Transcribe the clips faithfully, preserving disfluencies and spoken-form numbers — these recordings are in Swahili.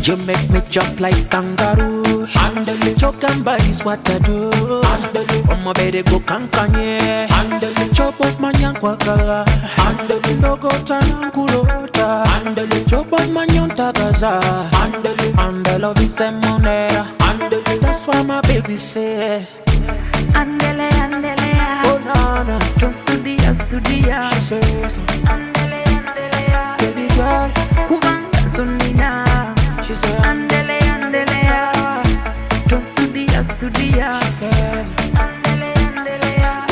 You make me jump like kangaroo. Handle it. Chokamba is what I do. Handle it. Oh my baby go kankanye. Handle it. Chop up my nyankwa kala. Handle it. No go tanangulota. Handle it. Chop up my nyontagaza. Handle it. Handle of this monera. Handle it. That's why my baby say. Andele, andele, ya. Oh nana. Don't sudia, sudia. She says. Andele, andele, ya. Baby girl. Kubanga sunina. She said. Andele, andele, ya. Don't sudia, sudia. She said. Andele, andele, ya.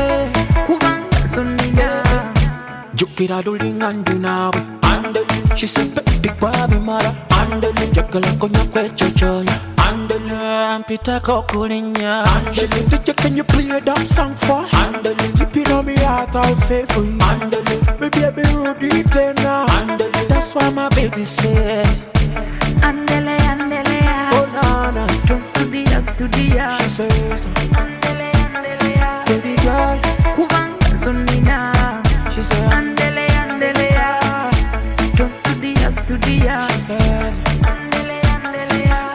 Kubanga sunina. Jukira dulingandu nawe. Andele. She said baby baby mara. Andele. Jakala konya kwecho chonya. Andele. Pita kokulinya. She said D J can you play that song for? Andele. Deep in my heart I'll pay for you. Andele. Baby baby Rudy Tena. Andele. That's why my baby said. Andele, andele, ya. Oh nana. Don't sudia, sudia. She says. Andele, andele, ya. Baby girl. Kubanga sunina. She said. Andele, andele, ya. Don't sudia, sudia. She said. Andele, andele, ya.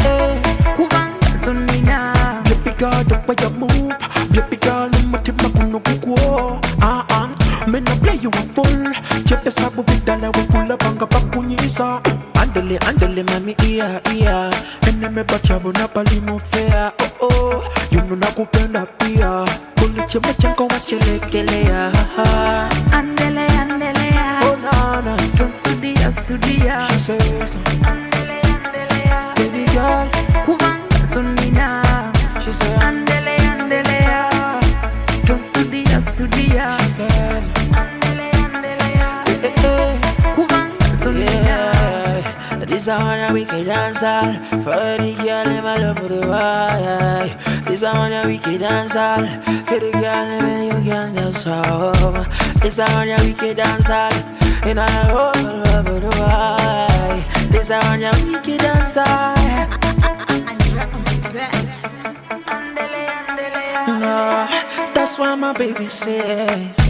Kubanga sunina. Baby girl, the way you move. Baby girl, umutima kuno kukuo. Ah ah, me no play you a full. Chepe sabu bidala we kula banga pakunyisa. Andele, andele mami iya iya. Ene me bachabu na pali mo fea. Oh oh, you know nakupenda pia. Kuliche machenko wachelekelea. Andele, andele, ya. Oh nana. Don't sudia, sudia. She says. Andele, andele, ya. Baby girl. Kubanga sunina. She said. Andele, andele, ya. Don't sudia, sudia. She said. Andele, andele, ya. Kubanga sunina. Yeah, this a one a wicked dancer. For the girl in my love for the why. This a one a wicked dancer. For the girl in my you can dance home. This a one a wicked dancer. In a love for the why. This a one a wicked dancer. Andele, andele, ya. Nah, that's why my baby say.